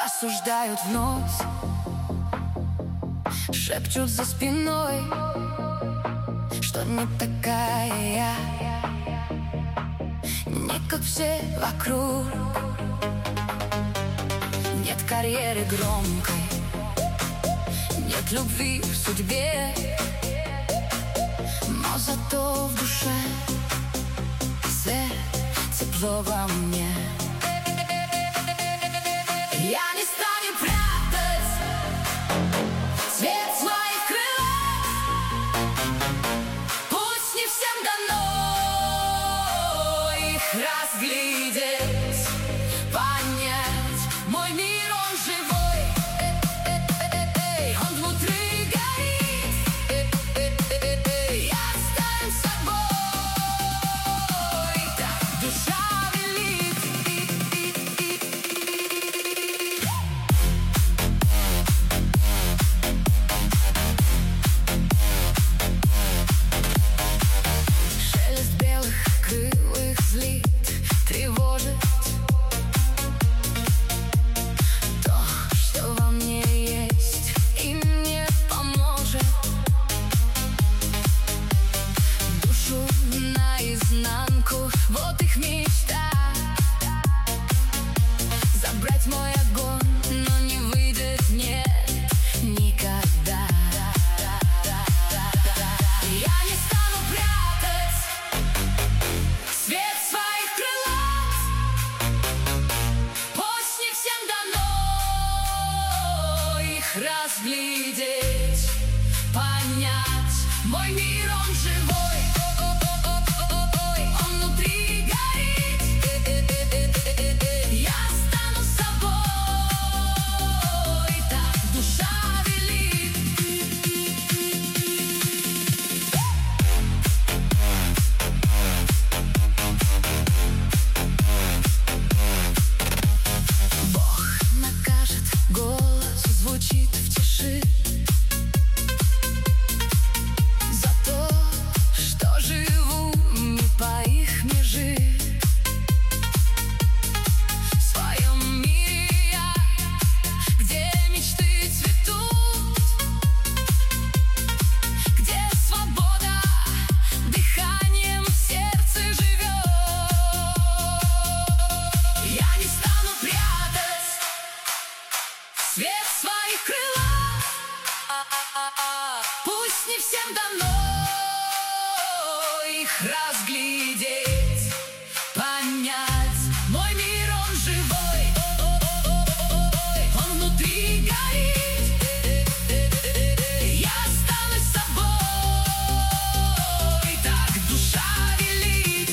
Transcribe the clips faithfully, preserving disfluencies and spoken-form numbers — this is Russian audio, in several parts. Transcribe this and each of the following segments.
осуждают вновь, шепчут за спиной, что не такая я, не как все вокруг. Нет карьеры громкой, нет любви в судьбе, но зато в душе свет, тепло во мне. Я не стану прятать цвет своих крыльев, пусть не всем дано их разглядеть, понять. Мой мир, он живой, он внутри горит. Я останусь собой, так душа велит. Шелест белых крылых злит, тревожит то, что во мне есть, и мне поможет душу наизнанку. Вот их мечта — забрать мой огонь, но не выйдет, нет, никогда. Я не стану прятать свет своих крылов, пусть не всем дано их разглядеть, понять. Мой мир, он живой, он внутри горит. Я стану собой, так душа велит. Бог накажет, голос звучит в тиши, за то, что живу не по их межи. В своем мире я, где мечты цветут, где свобода дыханием в сердце живет. Я не стану прятать свет своих крылов, пусть не всем дано их разглядеть, понять. Мой мир, он живой, он внутри горит. Я останусь собой, так душа велит.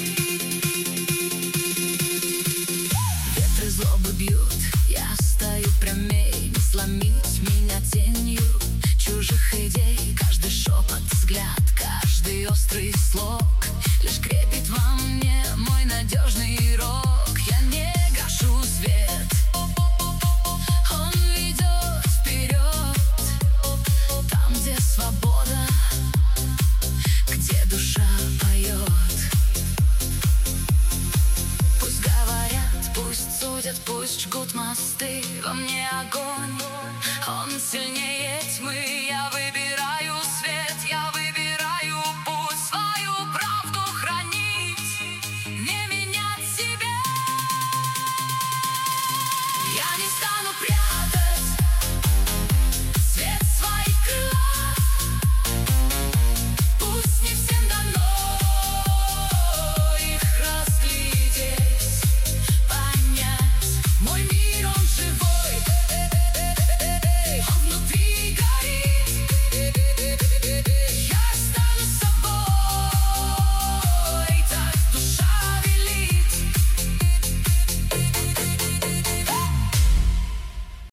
Ветры злобы бьют, я стою прямей, не сломить меня тенью чужих идей. Каждый шепот, взгляд, каждый острый слог лишь крепит во мне мой надежный рог. Я не гашу свет, он ведет вперед, там, где свобода, где душа поет. Пусть говорят, пусть судят, пусть жгут мосты, во мне огонь, он сильнее